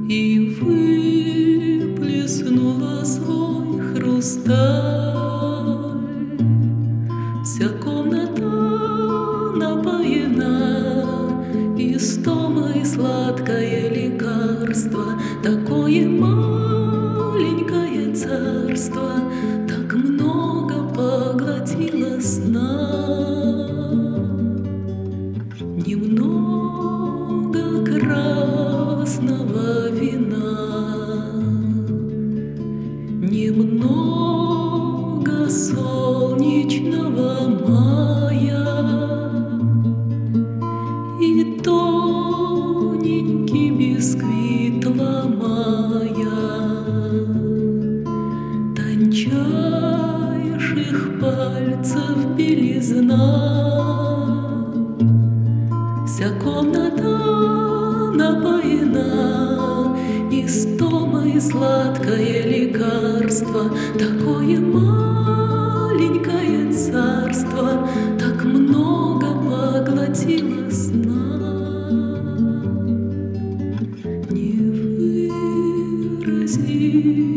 и выплеснула свой хрусталь. Вся комната напоена истомой, сладкое лекарство, такое маленькое царство, так много поглотило сна. Немного красного вина, немного солнечного мая и тоненький бисквит ломая, тончайших пальцев белизна. Вся комната напоена истомой, сладкое лекарство, такое маленькое царство, так много поглотило сна. Не выразить